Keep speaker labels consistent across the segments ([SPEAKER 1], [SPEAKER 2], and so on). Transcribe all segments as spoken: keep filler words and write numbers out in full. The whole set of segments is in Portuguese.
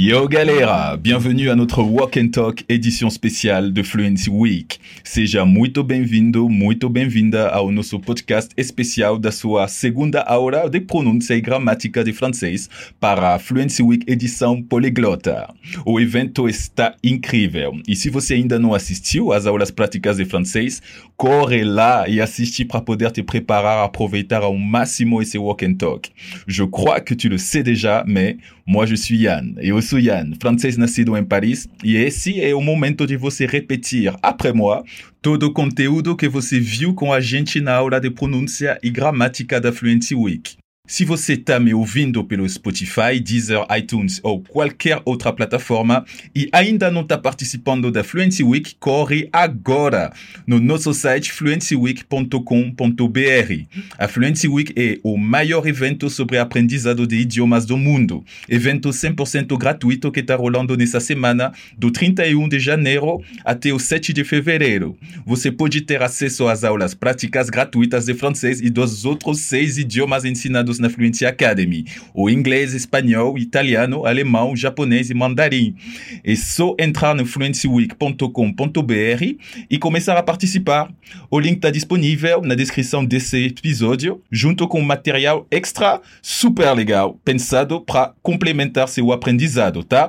[SPEAKER 1] Yo galera, bienvenue à notre Walk and Talk édition spéciale de Fluency Week. Seja muito bem-vindo, muito bem-vinda ao nosso podcast especial da sua segunda aula de pronúncia e gramática de francês para a Fluency Week edição poliglota. O evento está incrível e se você ainda não assistiu às aulas práticas de francês, corre lá e assiste para poder te preparar, aproveitar ao máximo esse Walk and Talk. Je crois que tu le sais déjà, mais moi je suis Yann. Eu sou Yann, francês nascido em Paris, e esse é o momento de você repetir, après moi, todo o conteúdo que você viu com a gente na aula de pronúncia e gramática da Fluency Week. Se você está me ouvindo pelo Spotify, Deezer, iTunes ou qualquer outra plataforma e ainda não está participando da Fluency Week, corre agora no nosso site fluency week ponto com ponto b r. A Fluency Week é o maior evento sobre aprendizado de idiomas do mundo. Evento cem por cento gratuito que está rolando nessa semana, do trinta e um de janeiro até o sete de fevereiro. Você pode ter acesso às aulas práticas gratuitas de francês e dos outros seis idiomas ensinados na Fluency Academy, o inglês, espanhol, italiano, alemão, japonês e mandarim. É só entrar no fluency week ponto com ponto b r e começar a participar. O link está disponível na descrição desse episódio, junto com material extra super legal, pensado para complementar seu aprendizado, tá?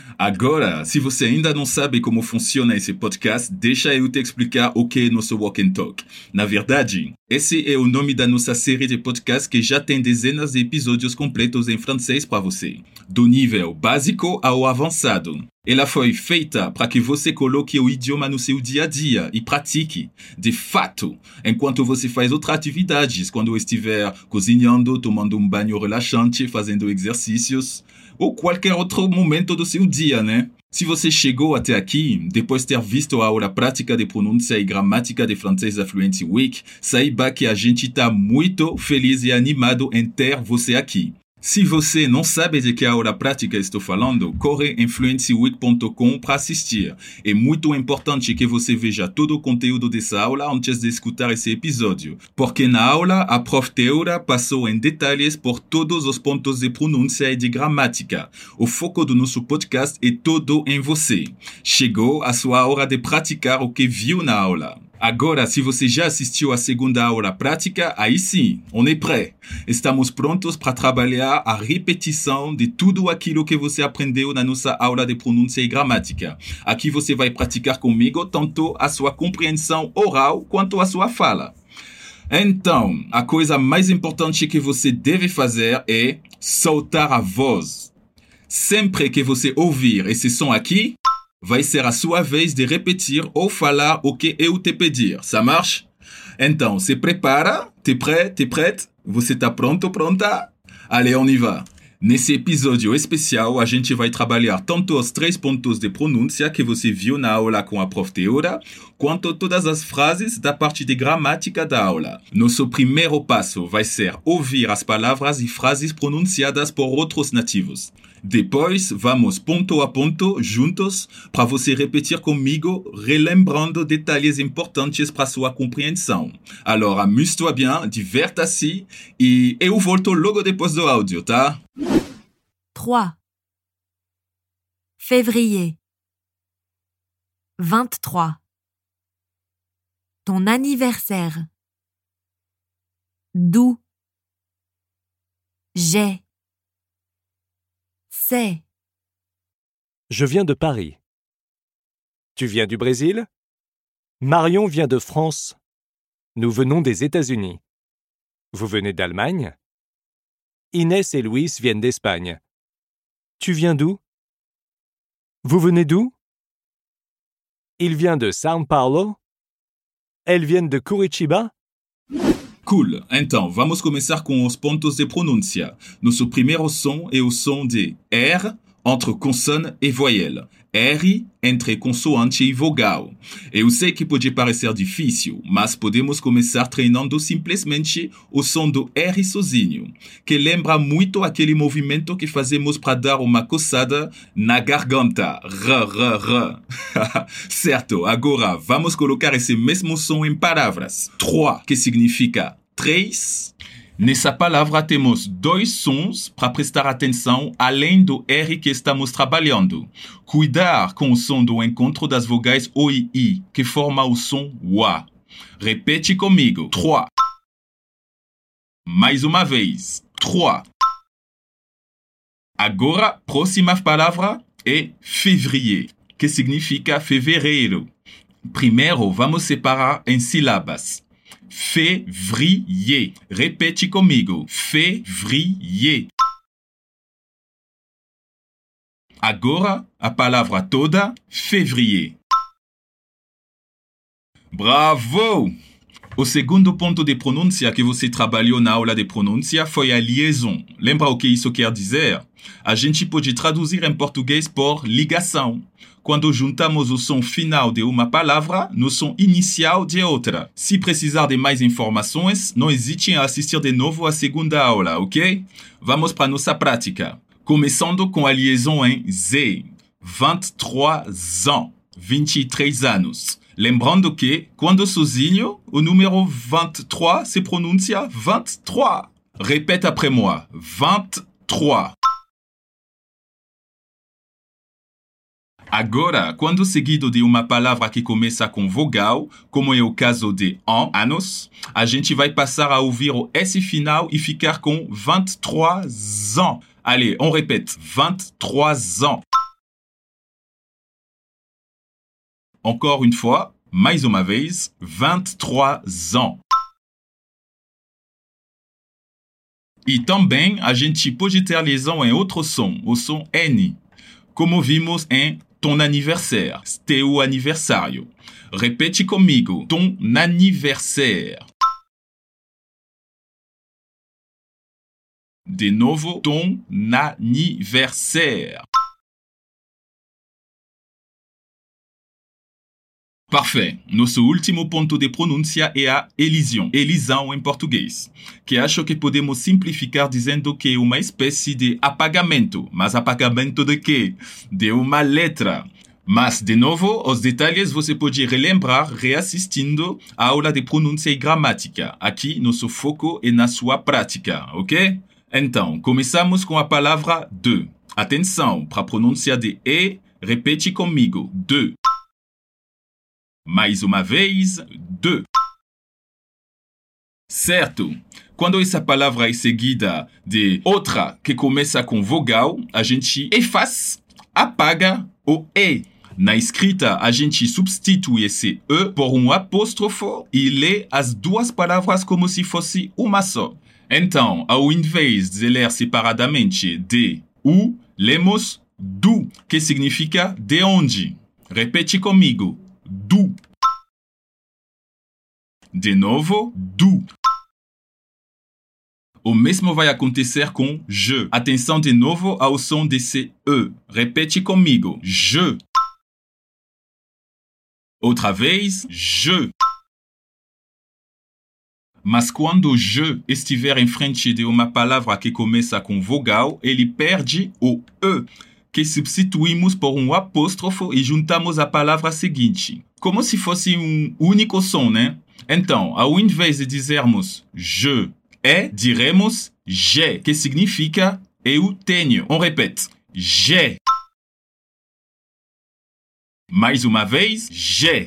[SPEAKER 1] Agora, se você ainda não sabe como funciona esse podcast, deixa eu te explicar o que é nosso Walk and Talk. Na verdade, esse é o nome da nossa série de podcasts que já tem dezenas de episódios completos em francês para você, do nível básico ao avançado. Ela foi feita para que você coloque o idioma no seu dia a dia e pratique, de fato, enquanto você faz outras atividades, quando estiver cozinhando, tomando um banho relaxante, fazendo exercícios, ou qualquer outro momento do seu dia, né? Se você chegou até aqui, depois de ter visto a aula prática de pronúncia e gramática de francês da Fluency Week, saiba que a gente está muito feliz e animado em ter você aqui. Se você não sabe de que aula prática estou falando, corre em fluency week ponto com para assistir. É muito importante que você veja todo o conteúdo dessa aula antes de escutar esse episódio, porque na aula a prof Teora passou em detalhes por todos os pontos de pronúncia e de gramática. O foco do nosso podcast é todo em você. Chegou a sua hora de praticar o que viu na aula. Agora, se você já assistiu à segunda aula prática, aí sim, on est prêt. Estamos prontos para trabalhar a repetição de tudo aquilo que você aprendeu na nossa aula de pronúncia e gramática. Aqui você vai praticar comigo tanto a sua compreensão oral quanto a sua fala. Então, a coisa mais importante que você deve fazer é soltar a voz. Sempre que você ouvir esse som aqui, vai ser a sua vez de repetir ou falar o que eu te pedir. Ça marche? Então, se prepara? T'es prêt? T'es prête? Você tá pronto? Pronta? Allez, on y va! Nesse episódio especial, a gente vai trabalhar tanto os três pontos de pronúncia que você viu na aula com a prof Teora, quanto todas as frases da parte de gramática da aula. Nosso primeiro passo vai ser ouvir as palavras e frases pronunciadas por outros nativos. Depois, vamos ponto a ponto, juntos, para você repetir comigo, relembrando detalhes importantes para sua compreensão. Alors, amuse-toi bien, divirta-se, e eu volto logo depois do áudio, tá?
[SPEAKER 2] trois Février vingt-trois Ton anniversaire. D'où? J'ai. C'est.
[SPEAKER 3] Je viens de Paris. Tu viens du Brésil? Marion vient de France. Nous venons des États-Unis. Vous venez d'Allemagne? Inès et Luis viennent d'Espagne. Tu viens d'où? Vous venez d'où? Il vient de São Paulo? Elles viennent de Curitiba?
[SPEAKER 1] Cool, então vamos começar com os pontos de pronúncia. Nosso primeiro som é o som de R entre consonne e voyelle. R entre consoante e vogal. Eu sei que pode parecer difícil, mas podemos começar treinando simplesmente o som do R sozinho, que lembra muito aquele movimento que fazemos para dar uma coçada na garganta. R, R, R. Certo, agora vamos colocar esse mesmo som em palavras. Trois, que significa três, Nessa palavra temos dois sons para prestar atenção além do R que estamos trabalhando. Cuidar com o som do encontro das vogais O e I, que forma o som WA. Repete comigo. Trois. Mais uma vez. Trois. Agora, próxima palavra é février, que significa fevereiro. Primeiro, vamos separar em sílabas. Février. Repete comigo. Février. Agora, a palavra toda, février. Bravo! O segundo ponto de pronúncia que você trabalhou na aula de pronúncia foi a liaison. Lembra o que isso quer dizer? A gente pode traduzir em português por ligação. Quando juntamos o som final de uma palavra no som inicial de outra. Se precisar de mais informações, não hesite em assistir de novo a segunda aula, ok? Vamos para nossa prática. Começando com a liaison em Z. vingt-trois ans. vinte e três anos. Lembrando que, quando sozinho, o número vingt-trois se pronuncia vingt-trois. Répète après moi. vingt-trois. Agora, quando seguido de uma palavra que começa com vogal, como é o caso de an, anos, a gente vai passar a ouvir o S final e ficar com vingt-trois ans. Allez, on répète. vingt-trois ans. Encore une fois, mais uma vez, vingt-trois ans. E também a gente pode ter liaison em outro som, o som N, como vimos em ton anniversaire, teu aniversário. Repete comigo, ton anniversaire. De novo, ton anniversaire. Parfait. Nosso último ponto de pronúncia é a elision, elisão em português, que acho que podemos simplificar dizendo que é uma espécie de apagamento. Mas apagamento de quê? De uma letra. Mas, de novo, os detalhes você pode relembrar reassistindo a aula de pronúncia e gramática. Aqui, nosso foco é na sua prática, ok? Então, começamos com a palavra de. Atenção, para a pronúncia de E, repete comigo. De. Mais uma vez, de. Certo. Quando essa palavra é seguida de outra que começa com vogal, a gente efaz, apaga o E. Na escrita, a gente substitui esse E por um apóstrofo e lê as duas palavras como se fosse uma só. Então, ao invés de ler separadamente de, u, lemos do, que significa de onde. Repete comigo. Do. De novo, do. O mesmo vai acontecer com je. Atenção de novo ao som desse E. Repete comigo. Je. Outra vez, je. Mas quando je estiver em frente de uma palavra que começa com vogal, ele perde o E, que substituímos por um apóstrofo e juntamos a palavra seguinte. Como se fosse um único som, né? Então, ao invés de dizermos je é, diremos j'ai, que significa eu tenho. On répète. J'ai. Mais uma vez, j'ai.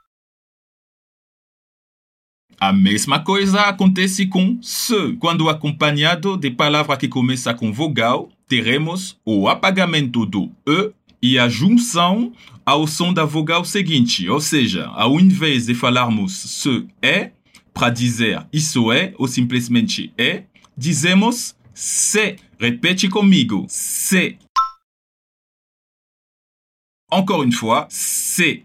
[SPEAKER 1] A mesma coisa acontece com se. Quando acompanhado de palavra que começa com vogal, teremos o apagamento do E e a junção ao som da vogal seguinte. Ou seja, ao invés de falarmos se é, para dizer isso é, ou simplesmente é, dizemos c'est. Repete comigo. C'est. Encore une fois, c'est.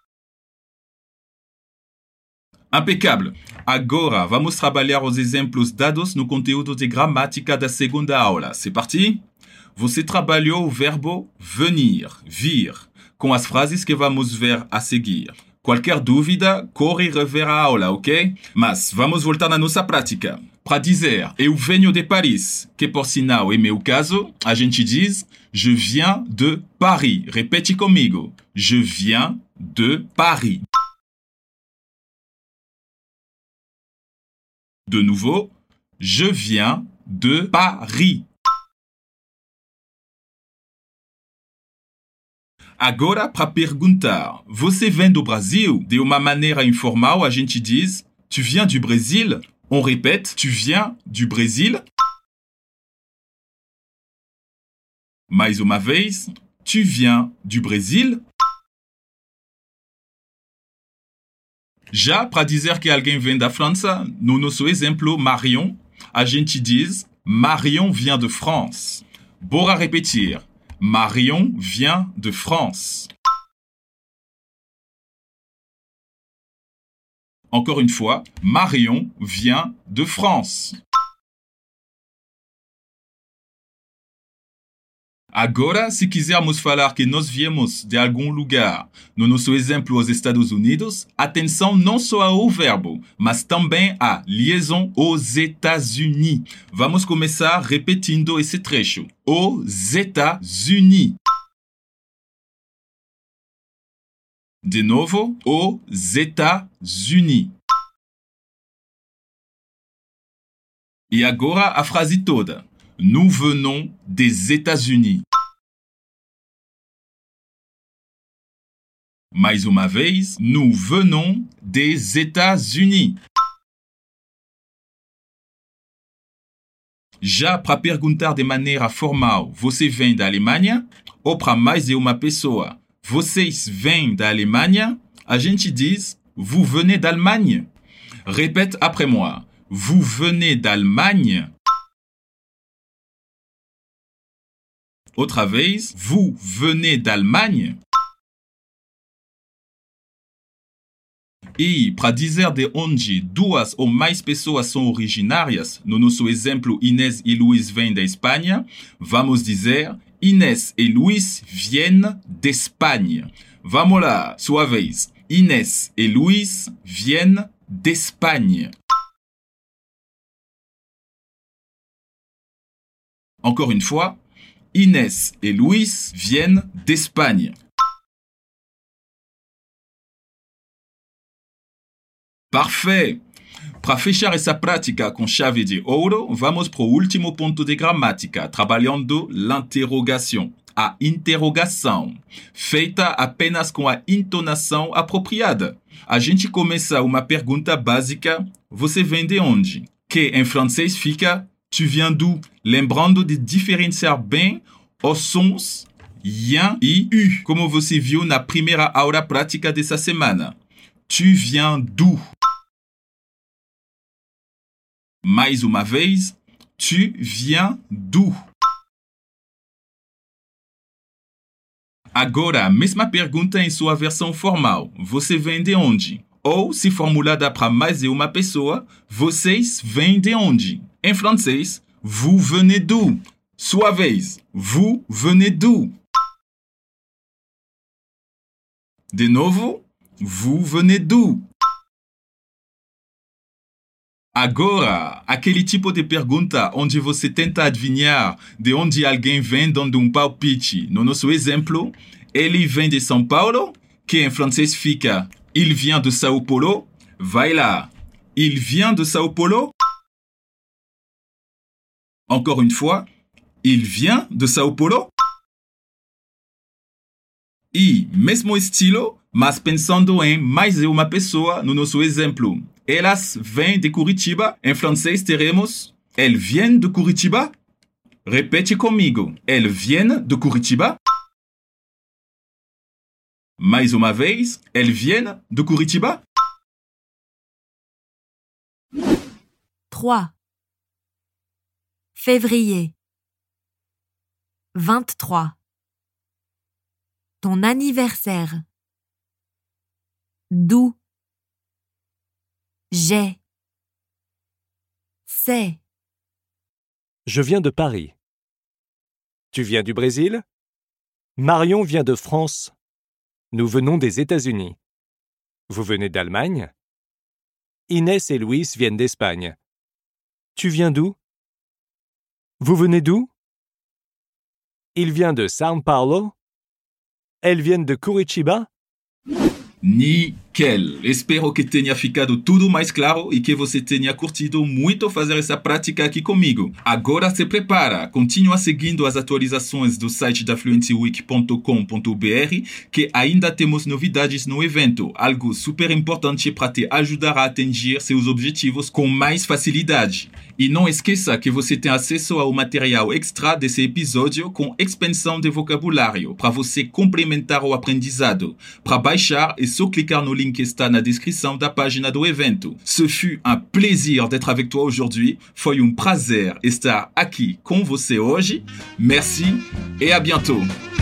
[SPEAKER 1] Impecável. Agora, vamos trabalhar os exemplos dados no conteúdo de gramática da segunda aula. C'est parti? Você trabalhou o verbo venir, vir, com as frases que vamos ver a seguir. Qualquer dúvida, corre e rever a aula, ok? Mas vamos voltar na nossa prática. Para dizer eu venho de Paris, que por sinal é meu caso, a gente diz je viens de Paris. Repete comigo. Je viens de Paris. De nouveau, Je viens de Paris. Agora, para perguntar, você vem do Brasil? De uma maneira informal, a gente diz, tu viens du Brésil? On répète, tu viens du Brésil? Mais uma vez, tu viens du Brésil? Já para dizer que alguém vem da França, no nosso exemplo, Marion, a gente diz, Marion vient de France. Bora repetir. Marion vient de France. Encore une fois, Marion vient de France. Agora, se quisermos falar que nós viemos de algum lugar, no nosso exemplo os Estados Unidos, atenção não só ao verbo, mas também à liaison aux États-Unis. Vamos começar repetindo esse trecho. Os États-Unis. De novo, os États-Unis. E agora a frase toda. Nous venons des États-Unis. Mais uma vez, nous venons des États-Unis. Já para perguntar de maneira formal, você vem da Alemanha? Ou para mais de uma pessoa, vocês vêm da Alemanha? A gente diz, vous venez d'Allemagne. Répète après moi, vous venez d'Allemagne? Outra vez, vous venez d'Allemagne? E, para dizer de onde duas ou mais pessoas são originárias, no nosso exemplo Inês e Luís vêm da Espanha, vamos dizer Inês e Luís viennent d'Espagne. Vamos lá, sua vez. Inês e Luís viennent d'Espagne. Encore une fois, Inês et Luís viennent d'Espagne. Parfait! Para fechar essa prática com chave de ouro, vamos para o último ponto de gramática, trabalhando l'interrogação, a interrogação, feita apenas com a entonação apropriada. A gente começa uma pergunta básica, você vem de onde? Que em francês fica tu viens d'où? Lembrando de diferenciar bem os sons yen e u, como você viu na primeira aula prática dessa semana. Tu viens d'où? Mais uma vez, tu viens d'où? Agora, a mesma pergunta em sua versão formal. Você vem de onde? Ou, se formulada para mais de uma pessoa, vocês vêm de onde? Em francês, vous venez d'où? Sua vez, vous venez d'où? De novo, vous venez d'où? Agora, aquele tipo de pergunta onde você tenta adivinhar de onde alguém vem dando um palpite. No nosso exemplo, ele vem de São Paulo, que em francês fica il vient de São Paulo. Vai lá, il vient de São Paulo? Encore une fois, il vient de São Paulo? E, mesmo estilo, mas pensando em mais de uma pessoa no nosso exemplo. Elas vêm de Curitiba. Em francês teremos elles viennent de Curitiba. Repete comigo. Elles viennent de Curitiba. Mais uma vez. Elles viennent de Curitiba.
[SPEAKER 2] trois. Février. vingt-trois. Ton anniversaire. D'où? J'ai. C'est.
[SPEAKER 3] Je viens de Paris. Tu viens du Brésil? Marion vient de France. Nous venons des États-Unis. Vous venez d'Allemagne? Inès et Luis viennent d'Espagne. Tu viens d'où? Vous venez d'où? Il vient de São Paulo? Elles viennent de Curitiba?
[SPEAKER 1] Nickel! Kel, espero que tenha ficado tudo mais claro e que você tenha curtido muito fazer essa prática aqui comigo. Agora se prepara, continua seguindo as atualizações do site da fluency week ponto com ponto br, que ainda temos novidades no evento, algo super importante para te ajudar a atingir seus objetivos com mais facilidade. E não esqueça que você tem acesso ao material extra desse episódio com expansão de vocabulário para você complementar o aprendizado. Para baixar, é só clicar no link que está na descrição da página do evento. Ce fut un plaisir d'être avec toi aujourd'hui. Foi um prazer estar aqui com você hoje. Merci et à bientôt.